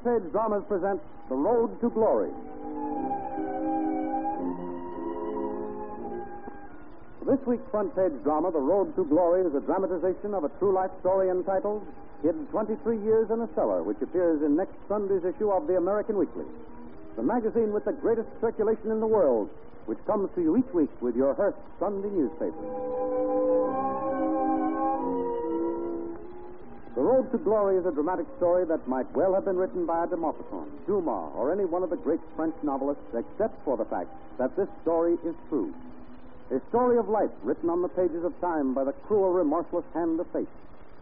Page Dramas present The Road to Glory. This week's Front Page drama, The Road to Glory, is a dramatization of a true life story entitled Hid 23 Years in a Cellar, which appears in next Sunday's issue of the American Weekly, the magazine with the greatest circulation in the world, which comes to you each week with your Hearst Sunday newspaper. The Road to Glory is a dramatic story that might well have been written by a de Maupassant, Dumas, or any one of the great French novelists, except for the fact that this story is true. A story of life written on the pages of time by the cruel, remorseless hand of fate.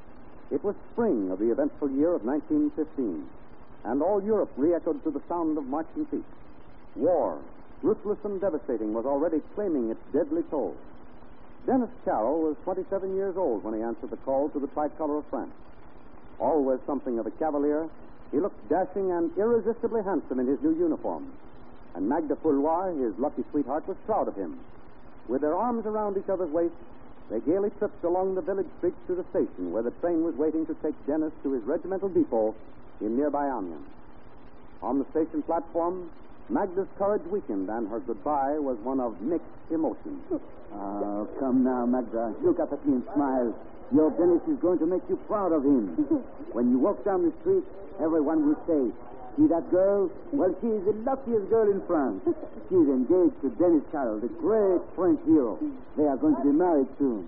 It was spring of the eventful year of 1915, and all Europe re-echoed to the sound of marching feet. War, ruthless and devastating, was already claiming its deadly toll. Dennis Carroll was 27 years old when he answered the call to the tricolor of France. Always something of a cavalier, he looked dashing and irresistibly handsome in his new uniform. And Magda Poulois, his lucky sweetheart, was proud of him. With their arms around each other's waists, they gaily tripped along the village streets to the station where the train was waiting to take Dennis to his regimental depot in nearby Amiens. On the station platform, Magda's courage weakened, and her goodbye was one of mixed emotions. Oh, come now, Magda. Look up at me and smile. Your Dennis is going to make you proud of him. When you walk down the street, everyone will say, "See that girl? Well, she is the luckiest girl in France. She is engaged to Dennis Carroll, the great French hero. They are going to be married soon."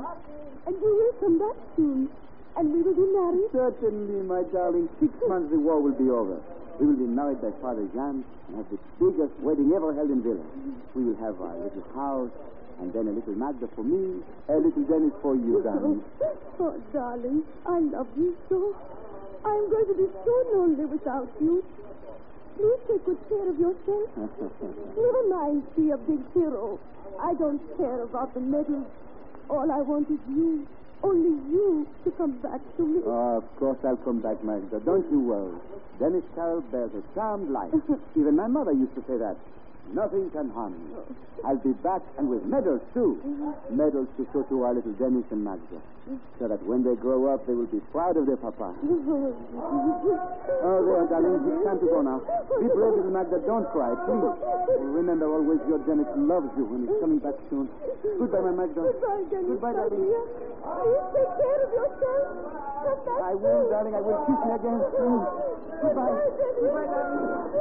And you will come back soon. And we will be married? Certainly, my darling. 6 months the war will be over. We will be married by Father Jean and have the biggest wedding ever held in Villa. We will have a little house, and then a little Magda for me, a little Dennis for you, darling. Oh, darling, I love you so. I'm going to be so lonely without you. Please take good care of yourself. Never mind, be a big hero. I don't care about the medals. All I want is you. Only you to come back to me. Oh, of course I'll come back, Magda. Don't you worry. Dennis Carroll bears a charmed life. Even my mother used to say that. Nothing can harm me. I'll be back, and with medals, too. Medals to show to our little Dennis and Magda. So that when they grow up, they will be proud of their papa. Oh, there, darling. It's time to go now. Be brave, little Magda. Don't cry, please. Remember always your Dennis loves you when he's coming back soon. Goodbye, my Magda. Goodbye, Dennis. Goodbye, darling. Please take care of yourself. Come back I will, darling. I will kiss you again soon. Goodbye. Goodbye, darling.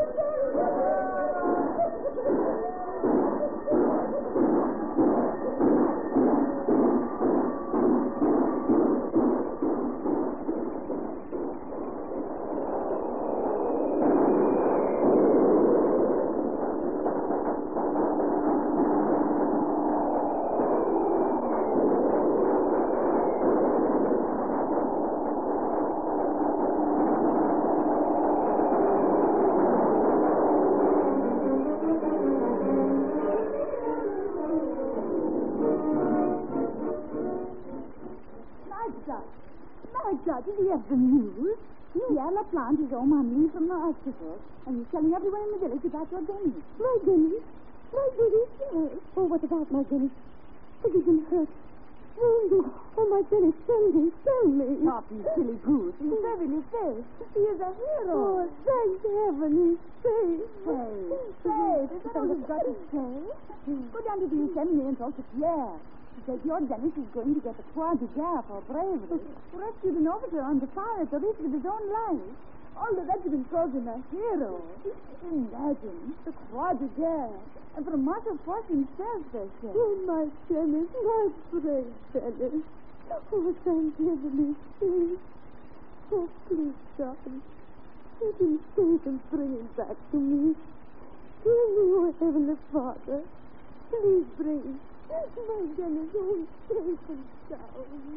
Magda, did you have the news? Pierre Laplante is home on leave from the hospital, and he's telling everyone in the village about your Dennis. My Dennis? My Dennis? Oh, what about my Dennis? Has he been hurt? Wounded? Oh, my Dennis, tell me, tell me. Stop, you silly goose. He's very safe. He is a hero. Oh, thank heaven, he's safe. Safe? Is that all you've got to say? Go down to the assembly and talk to Pierre. That your Dennis is going to get the Croix de Guerre for bravery. Rescued an officer under fire at the risk of his own life. All the regiment calls him a hero. Imagine, the Croix de Guerre. And from Marshal Foch himself, they say. Oh, my Dennis, my brave Dennis. Oh, thank heaven, please. Oh, please, darling. Let him safe and bring him back to me. Dear me, oh, Heavenly Father. Please bring him. My Dennis, oh, safe and sound.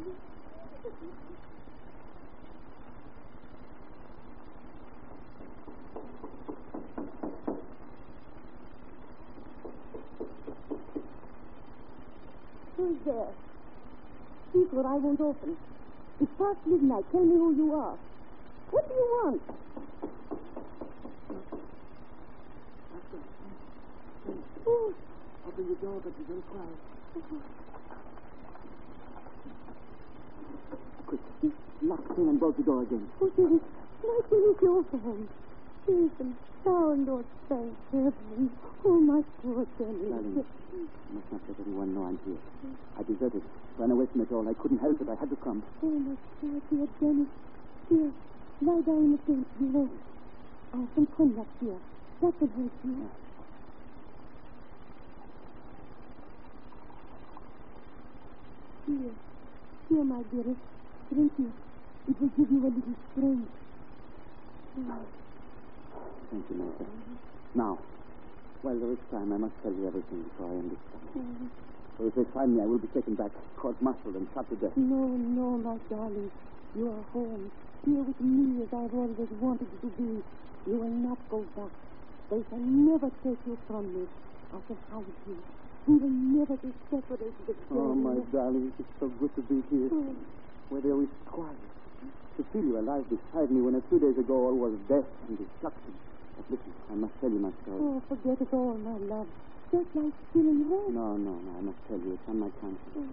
Who's there? Speak or I won't open. It's past midnight. Tell me who you are. What do you want? Oh. Open the door, but you don't cry. Quick, lock it in and bolt the door again. Oh, Dennis, my Dennis, your hand. Safe and sound, oh, thank heaven. Oh, my poor Dennis. Darling, I must not let anyone know I'm here. I deserted. Ran away from it all. I couldn't help it. I had to come. Oh, my poor dear Dennis. Here, lie down in the bed. You won't. I have some cognac here. That will help you. Here, my dearest. Drink it. It will give you a little strength. Thank you, Martha. Now, while there is time, I must tell you everything before I end this time. For if they find me, I will be taken back, court-martialed, and shot to death. No, my darling. You are home. Here with me as I've always wanted you to be. You will not go back. They can never take you from me. I can hide you. We will never be separated again. Oh, my darling, it is so good to be here. Where there is quiet. To feel you alive beside me when a few days ago all was death and destruction. But listen, I must tell you my story. Oh, forget it all, my love. Just like stealing home. No, I must tell you. It's on my conscience.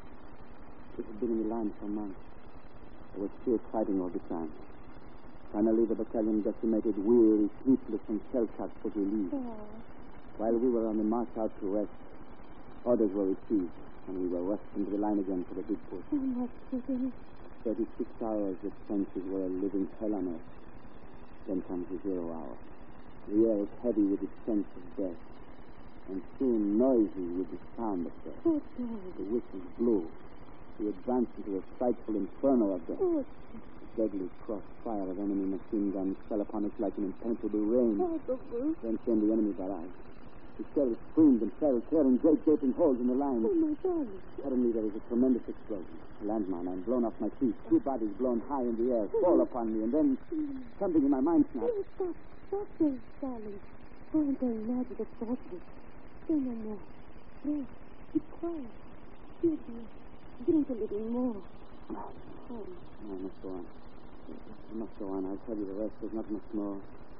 It had been in the line for months. There was fierce fighting all the time. Finally, the battalion decimated, weary, sleepless, and shell-shocked put relief. While we were on the march out to rest, orders were received, and we were rushed into the line again for the big push. 36 hours the trenches were a living hell on earth. Then comes the 0 hour. The air is heavy with the stench of death, and soon noisy with the sound of death. The whistles blew. We advanced into a frightful inferno of death. The deadly crossfire of enemy machine guns fell upon us like an impenetrable rain. Then came the enemy barrage. The shells screamed and fell, tearing great gaping holes in the line. Oh, my darling. Suddenly there was a tremendous explosion. A landmine. I'm blown off my feet. 2 bodies blown high in the air fall upon me, and then something in my mind snapped. Stop there, darling. Oh, I'm going mad with exhaustion. Say no more. No, keep quiet. Dear, drink a little more. No, I must go on. I must go on. I'll tell you the rest. There's not much more.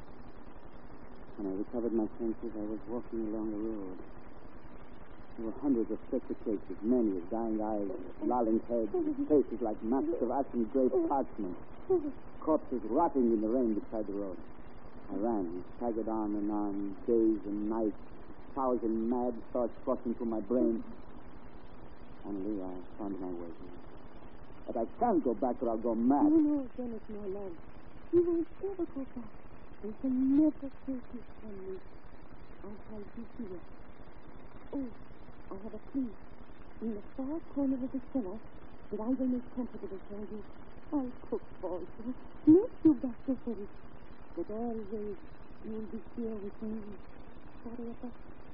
When I recovered my senses, I was walking along the road. There were hundreds of stretcher cases, men with dying eyes, lolling heads, faces like masks of ashen gray parchment, corpses rotting in the rain beside the road. I ran, staggered on and on, days and nights, 1,000 mad thoughts crossing through my brain. Finally, I found my way here. But I can't go back or I'll go mad. No, Dennis, my love. You won't ever go back. They can never take it from me. I'll hide you here. Oh, I have a key. In the far corner of the cellar that I will make comfortable for you. I'll cook for you. Make you back to home. But always you'll be here with me. Forever.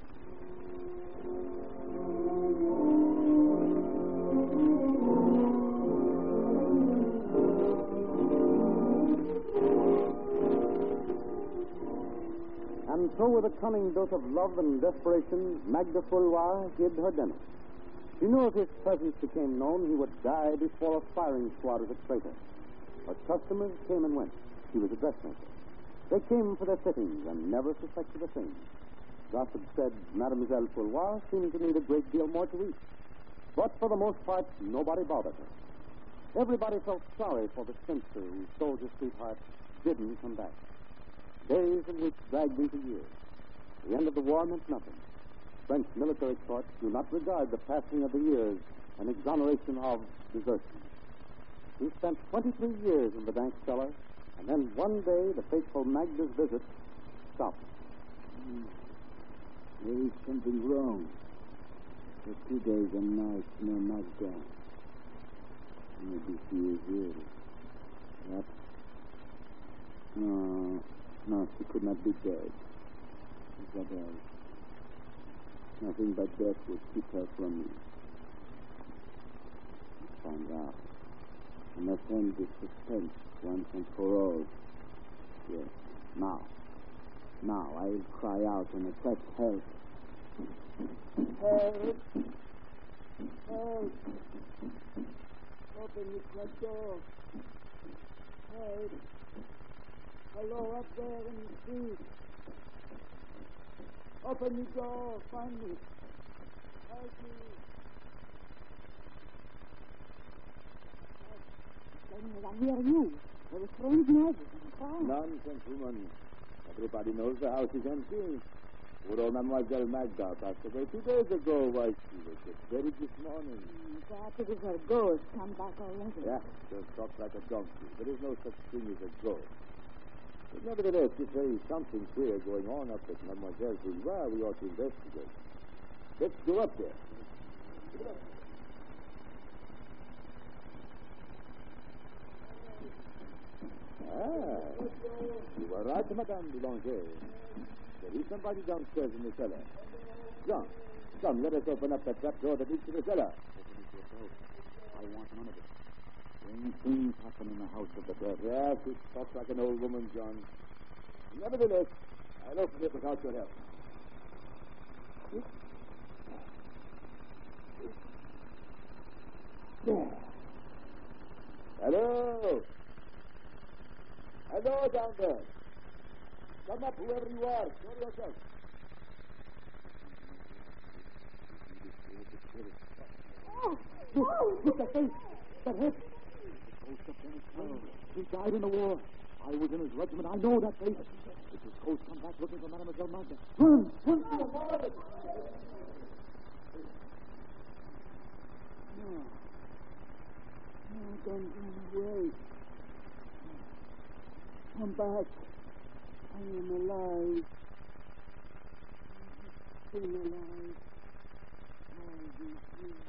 And so, with a cunning dose of love and desperation, Magda Foulois hid her Dennis. She knew if his presence became known, he would die before a firing squad as a traitor. But customers came and went. She was a dressmaker. They came for their fittings and never suspected a thing. Gossip said Mademoiselle Foulois seemed to need a great deal more to eat. But for the most part, nobody bothered her. Everybody felt sorry for the spinster whose soldier sweetheart didn't come back. Days and weeks dragged into years. The end of the war meant nothing. French military courts do not regard the passing of the years an exoneration of desertion. He spent 23 years in the dank cellar, and then one day the fateful Magda's visit stopped. There is something wrong. For 2 days and nights, no Magda. Maybe she is ill. Perhaps. No, she could not be dead. What else? Nothing but death would keep her from me. Let's find out. I must end this suspense once and for all. Yes, now I will cry out and request help. Help! Help! Open the front door. Help! Hello, up there in the street. Open the door. Find me. Help me. I hear you. There was strange noises and cries. Nonsense, woman. Everybody knows the house is empty. Poor old Mademoiselle Magda passed away 2 days ago. Why, she was just buried this morning. Perhaps it is her ghost come back already. Yeah, she'll talk like a donkey. There is no such thing as a ghost. But nevertheless, if there is something queer going on up at Mademoiselle's boudoir, we ought to investigate. Let's go up there. You are right, Madame Boulanger. There is somebody downstairs in the cellar. Jean, come, let us open up that trap door that leads to the cellar. Open it yourself. I want none of it. Strange things happen in the house of the dead. Yes, it talks like an old woman, John. Nevertheless, I'll open it without your help. There. Hello. Hello, down there. Come up, whoever you are. Show yourself. Look, that face. That head. The ghost of Dennis Carroll. He died in the war. I was in his regiment. I know that face. It's his ghost come back looking for Mademoiselle Magda. Run! Run! No. No, don't run away. Come back. I am alive. I have been alive all these years.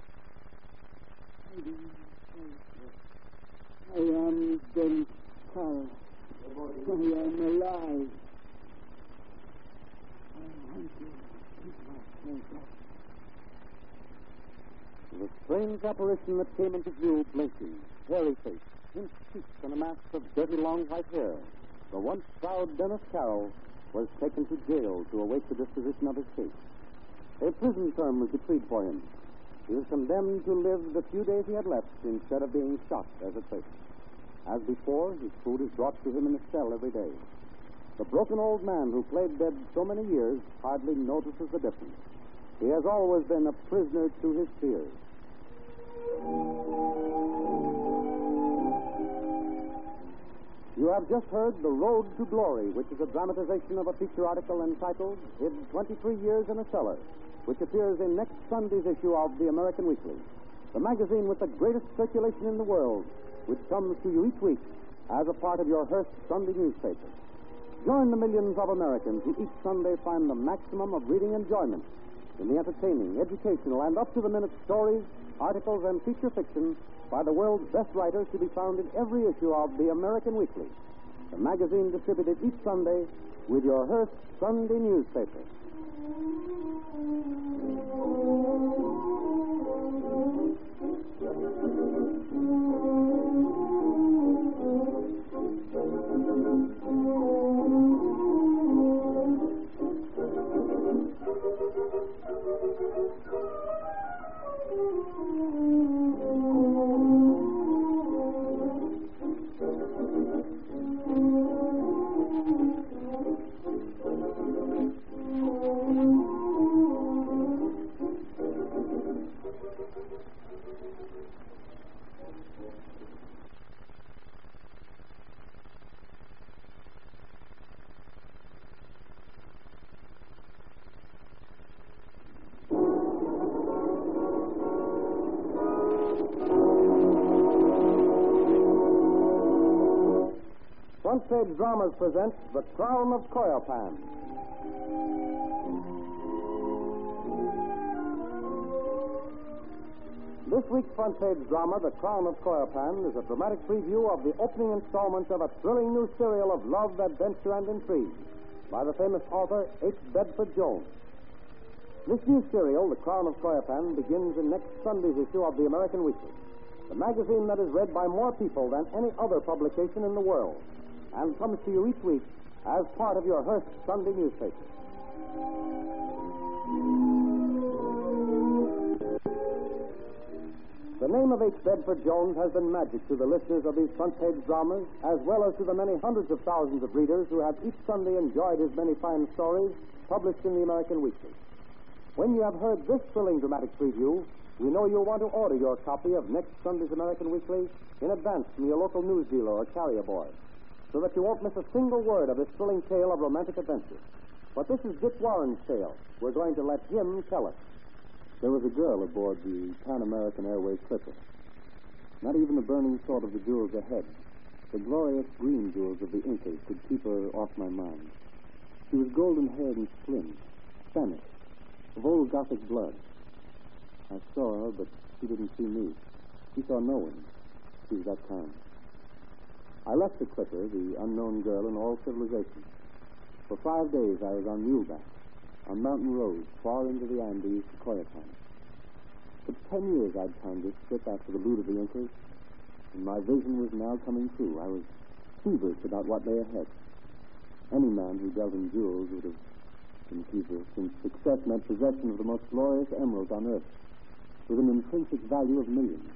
I am Dennis Carroll. I am alive. I want to keep myself up. The strange apparition that came into view, blinking, hairy face, pinched cheeks, and a mass of dirty long white hair, the once proud Dennis Carroll, was taken to jail to await the disposition of his case. A prison term was decreed for him. He was condemned to live the few days he had left instead of being shot as a traitor. As before, his food is brought to him in a cell every day. The broken old man who played dead so many years hardly notices the difference. He has always been a prisoner to his fears. You have just heard The Road to Glory, which is a dramatization of a feature article entitled Hid 23 Years in a Cellar, which appears in next Sunday's issue of the American Weekly, the magazine with the greatest circulation in the world, which comes to you each week as a part of your Hearst Sunday newspaper. Join the millions of Americans who each Sunday find the maximum of reading enjoyment in the entertaining, educational, and up-to-the-minute stories, articles, and feature fiction by the world's best writers to be found in every issue of the American Weekly, the magazine distributed each Sunday with your Hearst Sunday newspaper. Front Page Dramas presents The Crown of Coyopan. This week's Front Page drama, The Crown of Coyopan, is a dramatic preview of the opening installment of a thrilling new serial of love, adventure, and intrigue by the famous author H. Bedford Jones. This new serial, The Crown of Coyopan, begins in next Sunday's issue of the American Weekly, the magazine that is read by more people than any other publication in the world, and comes to you each week as part of your Hearst Sunday newspaper. The name of H. Bedford Jones has been magic to the listeners of these Front Page dramas, as well as to the many hundreds of thousands of readers who have each Sunday enjoyed his many fine stories published in the American Weekly. When you have heard this thrilling dramatic preview, we know you'll want to order your copy of next Sunday's American Weekly in advance from your local news dealer or carrier boy. so that you won't miss a single word of this thrilling tale of romantic adventure. But this is Dick Warren's tale. We're going to let him tell it. There was a girl aboard the Pan American Airways clipper. Not even the burning thought of the jewels ahead, the glorious green jewels of the Incas, could keep her off my mind. She was golden-haired and slim, Spanish, of old Gothic blood. I saw her, but she didn't see me. She saw no one. She was that kind. I left the clipper, the unknown girl in all civilization. For 5 days I was on muleback, on mountain roads, far into the Andes to Coyoacán. For 10 years I'd planned this trip after the loot of the Incas, and my vision was now coming true. I was feverish about what lay ahead. Any man who dealt in jewels would have been feverish, since success meant possession of the most glorious emeralds on earth, with an intrinsic value of millions.